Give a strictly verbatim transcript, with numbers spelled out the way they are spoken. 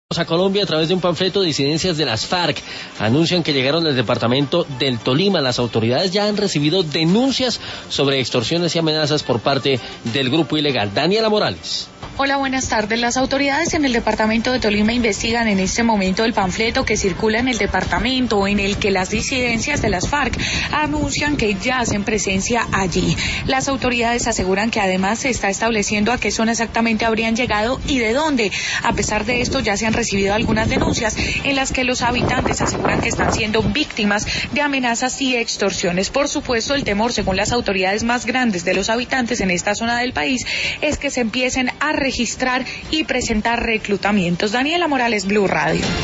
A Colombia a través de un panfleto de disidencias de las FARC anuncian que llegaron al departamento del Tolima. Las autoridades ya han recibido denuncias sobre extorsiones y amenazas por parte del grupo ilegal. Daniela Morales. Hola, buenas tardes. Las autoridades en el departamento de Tolima investigan en este momento el panfleto que circula en el departamento en el que las disidencias de las FARC anuncian que ya hacen presencia allí. Las autoridades aseguran que además se está estableciendo a qué zona exactamente habrían llegado y de dónde. A pesar de esto, ya se han recibido algunas denuncias en las que los habitantes aseguran que están siendo víctimas de amenazas y extorsiones. Por supuesto, el temor, según las autoridades más grandes de los habitantes en esta zona del país, es que se empiecen a registrar y presentar reclutamientos. Daniela Morales, Blue Radio.